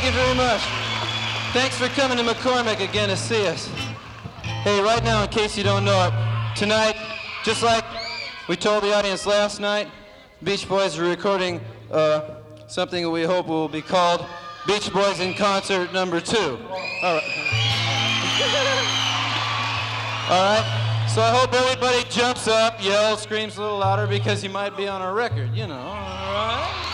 you very much. Thanks for coming to McCormick again to see us. Hey, right now, in case you don't know it, tonight, just like we told the audience last night, Beach Boys are recording something that we hope will be called Beach Boys in Concert number 2. All right. All right. So I hope everybody jumps up, yells, screams a little louder because you might be on our record, you know. All right.